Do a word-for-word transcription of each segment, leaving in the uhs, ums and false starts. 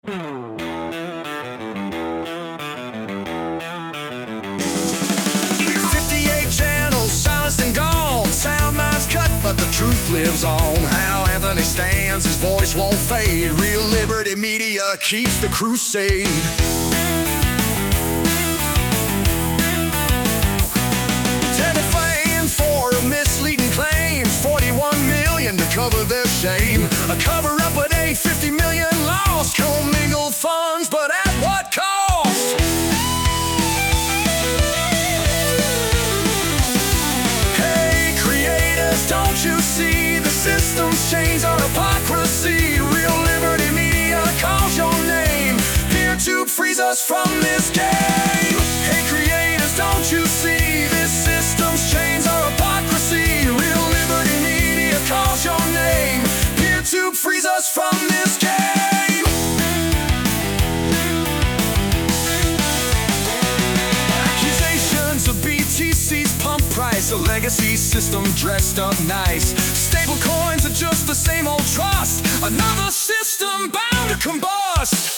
fifty-eight channels, silenced and gone. Sound mine's cut, but the truth lives on. How Anthony stands, his voice won't fade. Real Liberty Media keeps the crusade. Misleading claims, forty-one million to cover their shame. A cover-up with eight hundred fifty million lost. Commingled funds, but at what cost? Hey, creators, don't you see the system's changed on hypocrisy? Real Liberty Media calls your name. PeerTube frees us from this game. Hey, creators, don't you see this system's changed on hypocrisy? Real Liberty Media calls your name. PeerTube frees us from this game. Accusations of B T C's pump price, a legacy system dressed up nice. Stable coins are just the same old trust, another system bound to combust.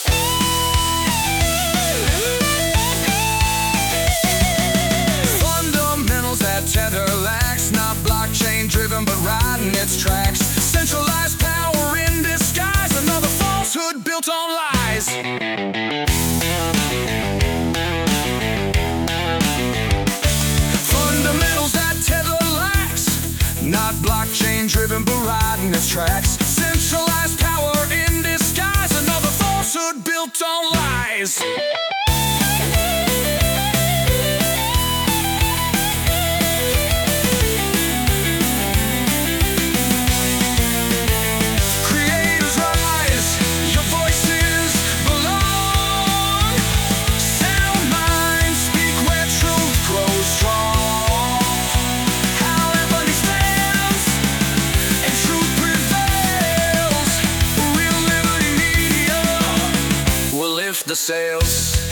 Tether lacks, not blockchain driven but riding its tracks. Centralized power in disguise, another falsehood built on lies. Fundamentals that Tether lacks, not blockchain driven but riding its tracks. Centralized power in disguise, another falsehood built on lies. The sales.